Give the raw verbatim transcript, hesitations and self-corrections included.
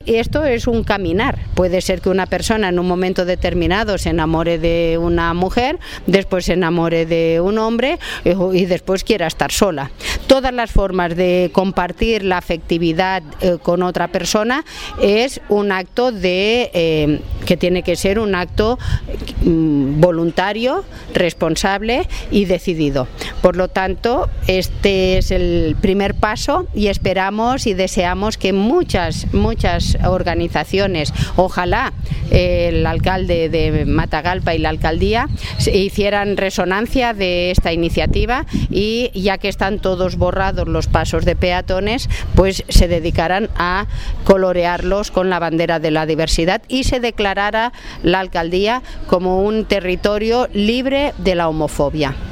esto es un caminar. Puede ser que una persona en un momento determinado se enamore de una mujer, después se enamore de un hombre y después quiera estar sola. Todas las formas de compartir la afectividad eh, con otra persona es un acto de eh, que tiene que ser un acto mm, voluntario, responsable y decidido. Por lo tanto, este es el primer paso y esperamos y deseamos que muchas, muchas organizaciones, ojalá eh, el alcalde de Matagalpa y la alcaldía hicieran resonancia de esta iniciativa y ya que están todos borrados los pasos de peatones, pues se dedicaran a colorearlos con la bandera de la diversidad y se declarara la alcaldía como un territorio libre de la homofobia.